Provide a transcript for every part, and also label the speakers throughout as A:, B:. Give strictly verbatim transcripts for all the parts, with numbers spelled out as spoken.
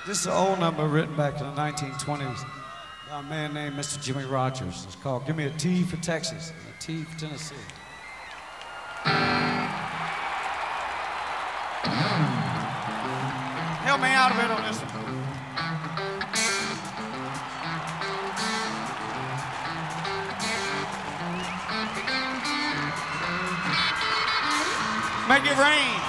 A: This is an old number written back in the nineteen twenties by a man named Mister Jimmy Rogers. It's called Give Me a T for Texas and a T for Tennessee. Help me out a bit on this one. Make it rain.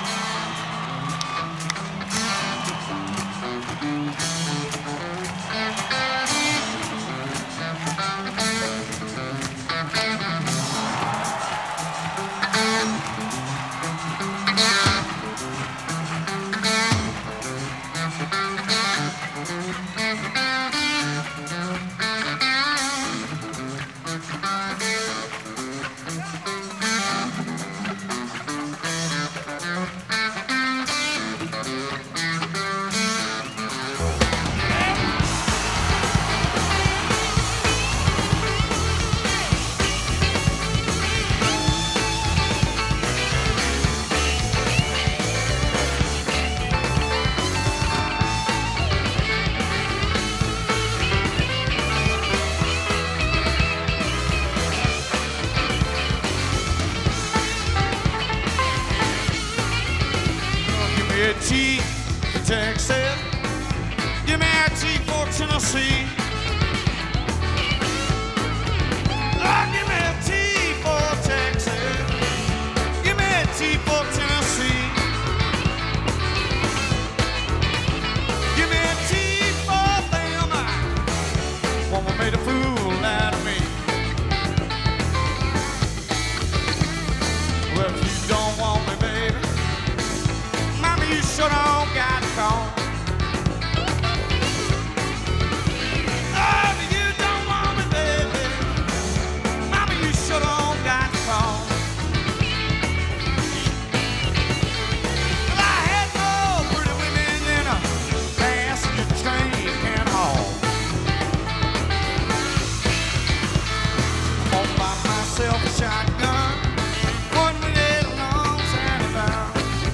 A: T for Texas, give me a T for Tennessee. Oh, give me a T for Texas, give me a T for Tennessee. Give me a T for them, woman made a fool out of me. Well, if you don't want me, baby, you sure don't got it wrong. Oh, but you don't want me, baby. Mama, you sure don't got it wrong. Well, I had more pretty women in a passenger train and hall. Won't buy myself a shotgun, one with a long sandy bound.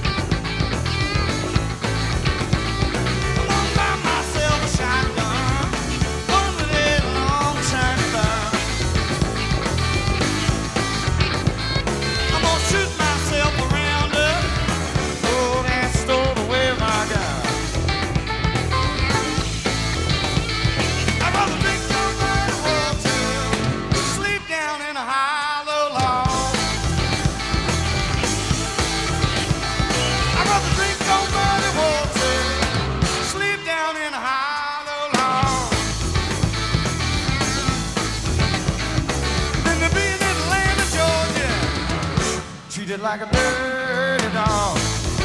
A: Treated like a dirty dog.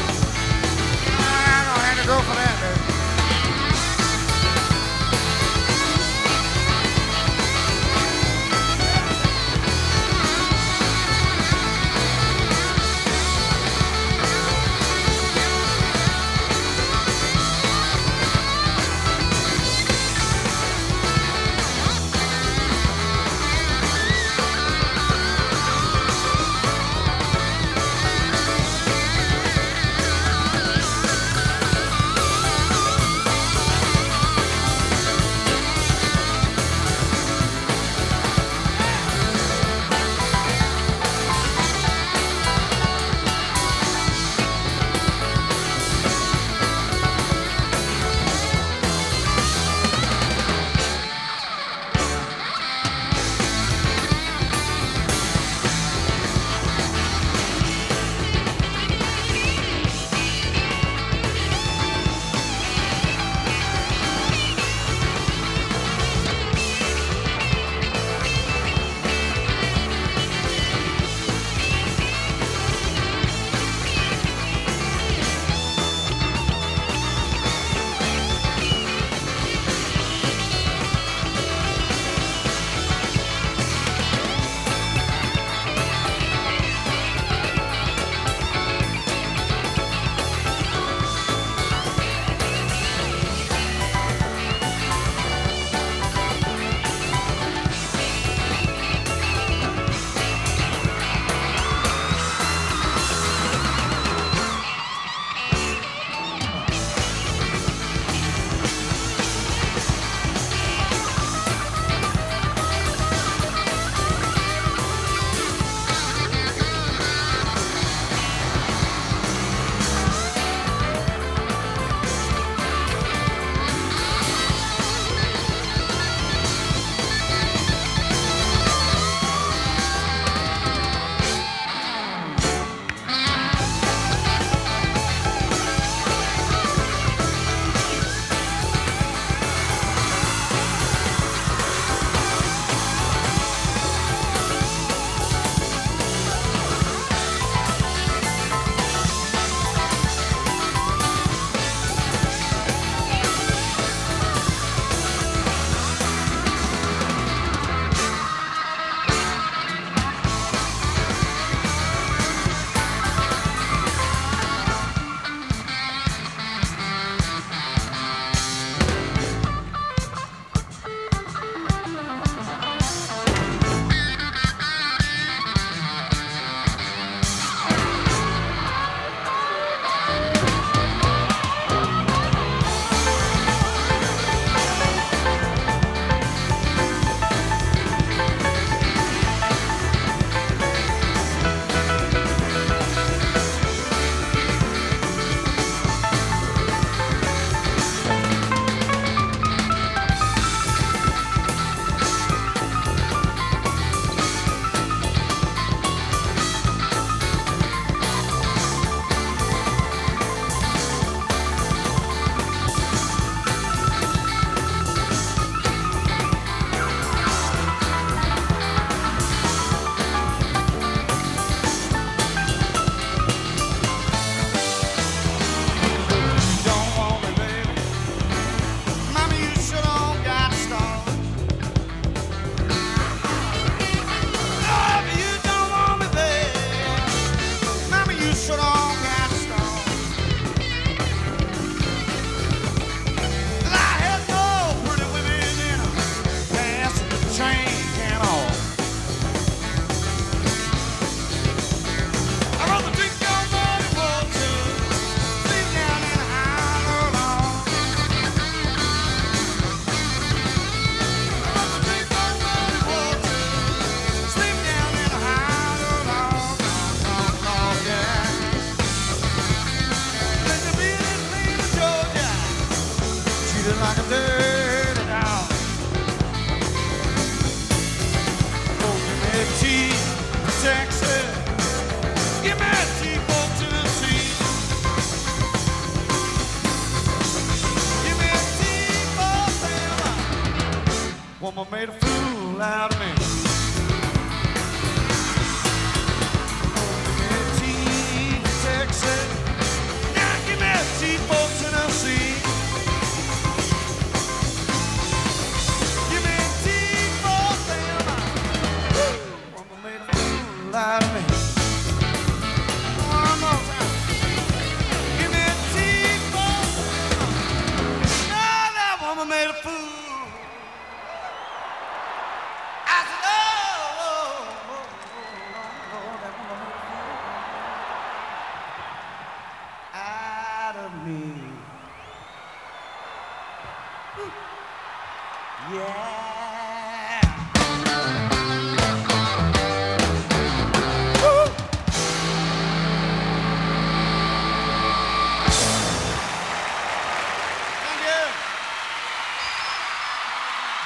A: I'm gonna have to go for that, baby. treated like a dirty dog. Oh, give me a T for Texas. Give me a T for Tennessee. Give me a T for Alabama. Woman made a fool out of me. Oh, give me a T for Texas. Now give me a T for Tennessee. Give me a T for Alabama. Woman made a fool out of me. One more time. Give me a T for Alabama. Now that woman made a fool. I said, oh, oh, oh, oh, oh, that woman made a fool out of me. Yeah.